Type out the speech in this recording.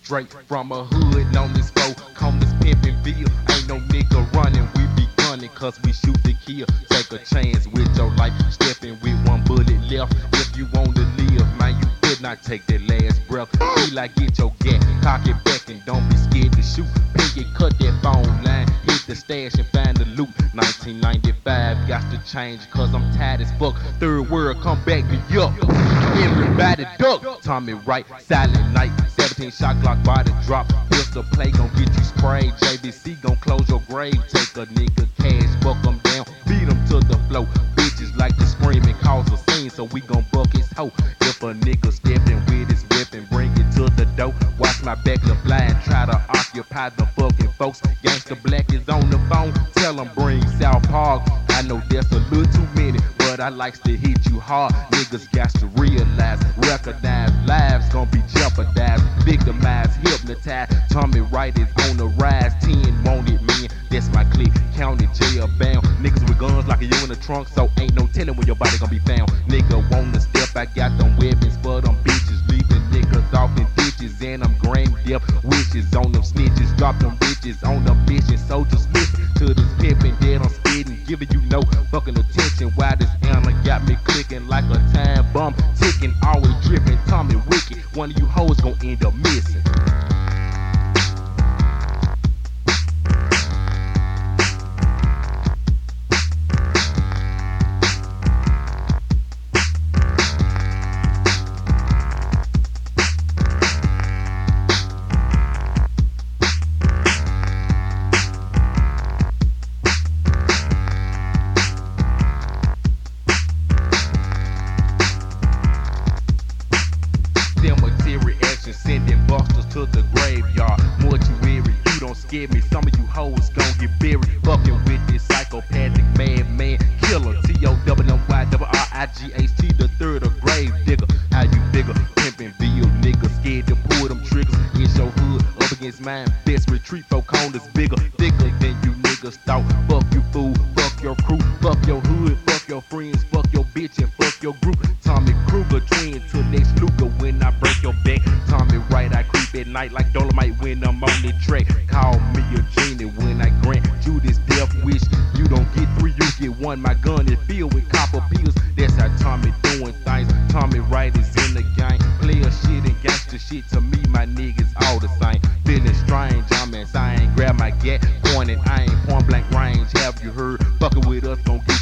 Straight from a hood on this flow, come this pimpin' bill. Ain't no nigga running, we be gunning, cause we shoot to kill. Take a chance with your life, stepping with one bullet left. If you want to live, man, you could not take that last breath. Be like, get your gat, cock it back, and don't be scared to shoot. Pink it, cut that phone line, hit the stash and find the loot. 1995, got to change, cause I'm tired as fuck. Third world, come back me up. Everybody duck. Tommy Wright, Silent Night, 17 shot Glock body drop. Pistol play gon' get you sprayed. JVC gon' close your grave. Take a nigga cash, buck him down, beat him to the flow. Bitches like to scream and cause a scene, so we gon' buck his hoe. If a nigga steppin' with his weapon, bring it to the door. Watch my back look fly and try to occupy the fucking folks. Gangsta Black is on the phone, tell him bring South Park. I know that's a little too many, but I likes to hit you hard. Niggas got to realize, recognize lives gon' be jeopardized, victimized, hypnotized. Tommy Wright is on the rise, 10 wanted men, that's my clique, county jail bound. Niggas with guns like you in the trunk, so ain't no telling when your body gon' be found. Nigga wanna step, I got them weapons for them bitches, leaving niggas off in ditches, and I'm grand deaf witches on them snitches. Drop them bitches on the mission, so just listen to this pimpin' that I'm spittin', giving you no fucking attention. Why this Anna got me clicking like a time bomb ticking, always dripping. Tommy Wicked, one of you hoes gon' end up missing. Cemetery action, sending busters to the graveyard. Mortuary, you don't scare me. Some of you hoes gon' get buried. Fucking with this psychopathic madman killer. T-O-W-Y-R-I-G-H-T, the third of grave digger. How you bigger? Pimpin' bill, nigga, scared to pull them triggers. It's your hood up against mine. Best retreat, folk corners bigger, thicker than you niggas thought. Fuck you fool, fuck your crew, fuck your hood, fuck your friends, fuck your bitch, and fuck your group. Tommy Kruger, twin to Lex Luger when I break your back. Tommy Wright, I creep at night like Dolomite when I'm on the track. Call me a genie when I grant you this death wish. You don't get three, you get one. My gun is filled with copper pills. That's how Tommy doing things. Tommy Wright is in the game. Player shit and gangster shit, to me my niggas all the same. Feeling strange, I'm insane. Grab my gat, pointing aim, point blank range. Have you heard? Fucking with us gon' get